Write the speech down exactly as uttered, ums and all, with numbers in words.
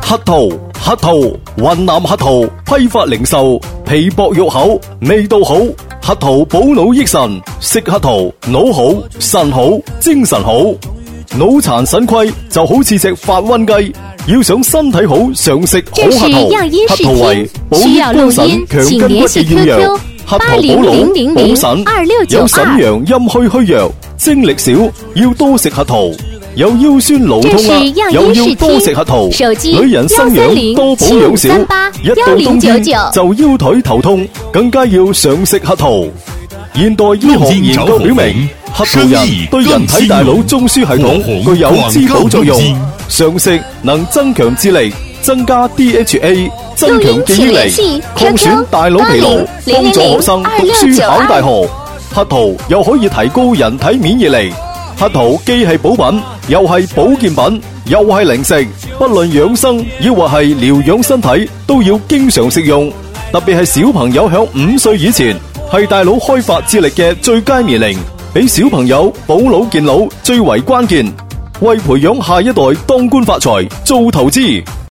核桃，核桃，雲南核桃批發零售，皮薄肉厚，味道好。核桃補腦益神，食核桃腦好、腎好、精神好。腦殘腎虧就好似隻發瘟雞，要想身體好，常食好核桃。核桃為補益肝腎、強筋骨嘅要藥。核桃補腦、補腎，有瀋陽陰虛虛弱、精力少，要多食核桃。有腰酸勞痛啊，又要多食核桃。女人生養多保養少，一到冬天就腰腿頭痛，更加要常食核桃。現代醫學研究表明，核桃仁對人體大腦中樞系統具有滋補作用，常食能增強智力，增加 D H A， 增強記憶力，抗損大腦疲勞，幫助學生讀書考大學。核桃又可以提高人體免疫力。核桃既係補品，又係保健品，又係零食，不論養生抑或係療養身體，都要經常食用。特別係小朋友響五歲以前，係大腦開發智力嘅最佳年齡，俾小朋友補腦健腦最為關鍵，為培養下一代當官發財做投資。